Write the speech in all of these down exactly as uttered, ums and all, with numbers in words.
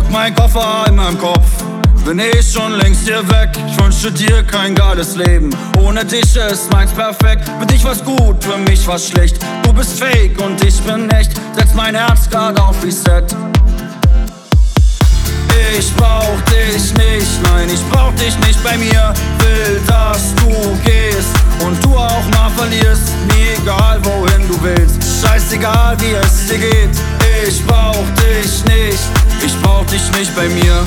mein Koffer in meinem Kopf, bin eh schon längst hier weg. Ich wünschte dir kein geiles Leben, ohne dich ist meins perfekt. Für dich war's gut, für mich war's schlecht. Du bist fake und ich bin echt, setz mein Herz grad auf Reset. Ich brauch dich nicht, nein, ich brauch dich nicht bei mir. Will, dass du gehst und du auch mal verlierst. Mir egal, wohin du willst, scheißegal, wie es dir geht. Ich brauch dich nicht, ich brauch dich nicht bei mir.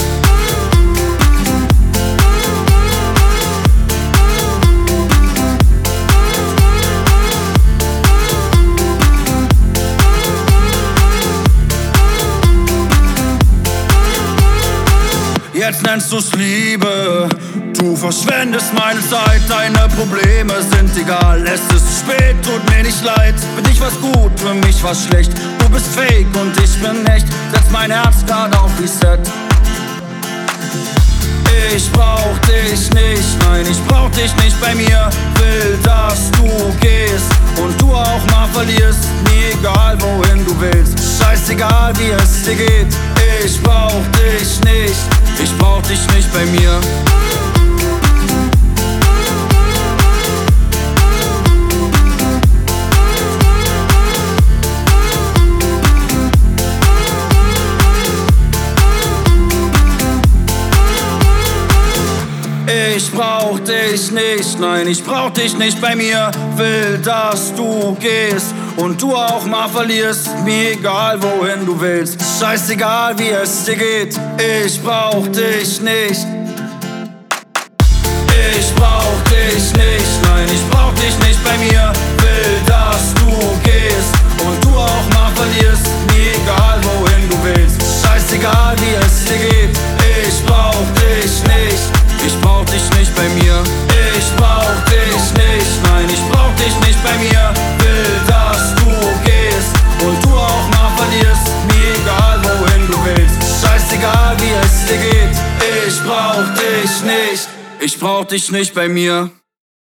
Jetzt nennst du's Liebe, du verschwendest meine Zeit. Deine Probleme sind egal, es ist spät, tut mir nicht leid. Für dich war's gut, für mich war's schlecht. Du bist fake und ich bin echt, setz mein Herz grad auf Reset. Ich brauch dich nicht, nein, ich brauch dich nicht bei mir. Will, dass du gehst und du auch mal verlierst. Mir egal, wohin du willst, scheißegal, wie es dir geht. Ich brauch dich nicht, ich brauch dich nicht bei mir. Ich brauch dich nicht, nein, ich brauch dich nicht bei mir. Will, dass du gehst und du auch mal verlierst. Mir egal, wohin du willst, scheißegal, wie es dir geht. Ich brauch dich nicht. Ich brauch dich nicht, nein, ich brauch dich nicht bei mir. Will, dass du gehst und du auch mal verlierst. Mir egal, wohin du willst, scheißegal, wie es dir geht. Ich brauch dich nicht, ich brauch dich nicht bei mir. Ich brauch dich nicht, nein, ich brauch dich nicht bei mir. Will, dass du gehst und du auch mal verlierst. Mir egal, wohin du willst, scheißegal, wie es dir geht. Ich brauch dich nicht, ich brauch dich nicht bei mir.